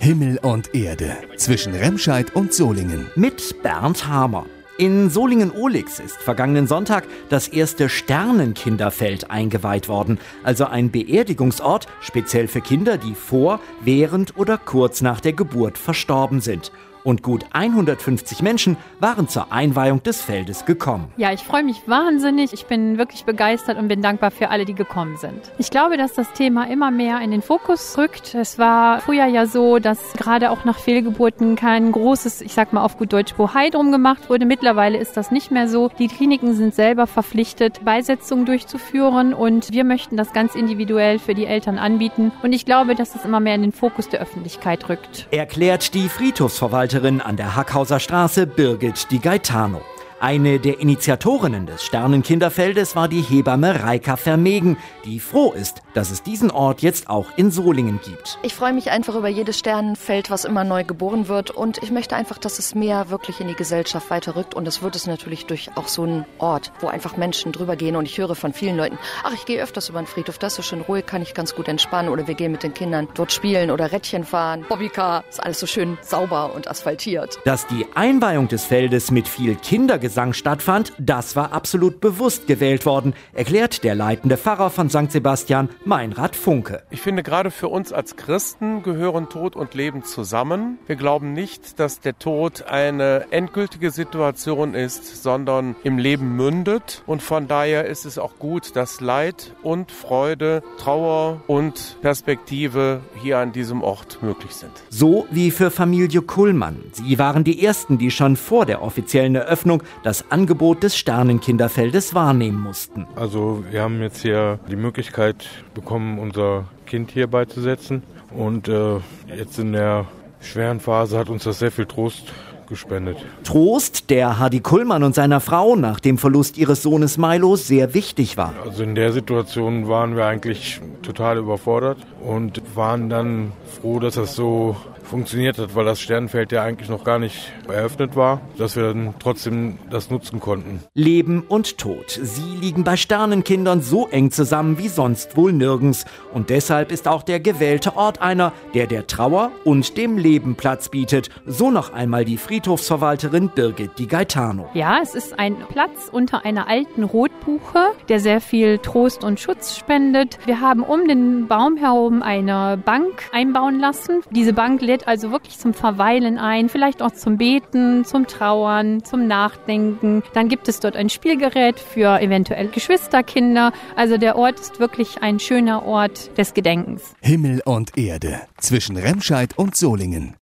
Himmel und Erde zwischen Remscheid und Solingen. Mit Bernd Hamer. In Solingen-Ohlix ist vergangenen Sonntag das erste Sternenkinderfeld eingeweiht worden. Also ein Beerdigungsort, speziell für Kinder, die vor, während oder kurz nach der Geburt verstorben sind. Und gut 150 Menschen waren zur Einweihung des Feldes gekommen. Ja, ich freue mich wahnsinnig. Ich bin wirklich begeistert und bin dankbar für alle, die gekommen sind. Ich glaube, dass das Thema immer mehr in den Fokus rückt. Es war früher ja so, dass gerade auch nach Fehlgeburten kein großes, ich sag mal auf gut Deutsch, Bohai drum gemacht wurde. Mittlerweile ist das nicht mehr so. Die Kliniken sind selber verpflichtet, Beisetzungen durchzuführen und wir möchten das ganz individuell für die Eltern anbieten. Und ich glaube, dass es immer mehr in den Fokus der Öffentlichkeit rückt. Erklärt die Friedhofsverwalterin an der Hackhauser Straße, Birgit Di Gaetano. Eine der Initiatorinnen des Sternenkinderfeldes war die Hebamme Reika Vermegen, die froh ist, dass es diesen Ort jetzt auch in Solingen gibt. Ich freue mich einfach über jedes Sternenfeld, was immer neu geboren wird, und ich möchte einfach, dass es mehr wirklich in die Gesellschaft weiterrückt, und das wird es natürlich durch auch so einen Ort, wo einfach Menschen drüber gehen, und ich höre von vielen Leuten, ach, ich gehe öfters über den Friedhof, das ist so schön ruhig, kann ich ganz gut entspannen, oder wir gehen mit den Kindern dort spielen oder Rädchen fahren, Bobbycar, ist alles so schön sauber und asphaltiert. Dass die Einweihung des Feldes mit viel Kindergesang stattfand, das war absolut bewusst gewählt worden, erklärt der leitende Pfarrer von St. Sebastian, Meinrad Funke. Ich finde, gerade für uns als Christen gehören Tod und Leben zusammen. Wir glauben nicht, dass der Tod eine endgültige Situation ist, sondern im Leben mündet. Und von daher ist es auch gut, dass Leid und Freude, Trauer und Perspektive hier an diesem Ort möglich sind. So wie für Familie Kullmann. Sie waren die Ersten, die schon vor der offiziellen Eröffnung das Angebot des Sternenkinderfeldes wahrnehmen mussten. Also wir haben jetzt hier die Möglichkeit bekommen, unser Kind hier beizusetzen. Und jetzt in der schweren Phase hat uns das sehr viel Trost gespendet. Trost, der Hardy Kullmann und seiner Frau nach dem Verlust ihres Sohnes Milo sehr wichtig war. Also in der Situation waren wir eigentlich total überfordert und waren dann froh, dass das so funktioniert hat, weil das Sternenfeld ja eigentlich noch gar nicht eröffnet war, dass wir dann trotzdem das nutzen konnten. Leben und Tod, sie liegen bei Sternenkindern so eng zusammen wie sonst wohl nirgends. Und deshalb ist auch der gewählte Ort einer, der der Trauer und dem Leben Platz bietet. So noch einmal die Friedhofsverwalterin Birgit Di Gaetano. Ja, es ist ein Platz unter einer alten Rotbuche, der sehr viel Trost und Schutz spendet. Wir haben um den Baum herum eine Bank einbauen lassen. Diese Bank lädt also wirklich zum Verweilen ein, vielleicht auch zum Beten, zum Trauern, zum Nachdenken. Dann gibt es dort ein Spielgerät für eventuell Geschwisterkinder. Also der Ort ist wirklich ein schöner Ort des Gedenkens. Himmel und Erde zwischen Remscheid und Solingen.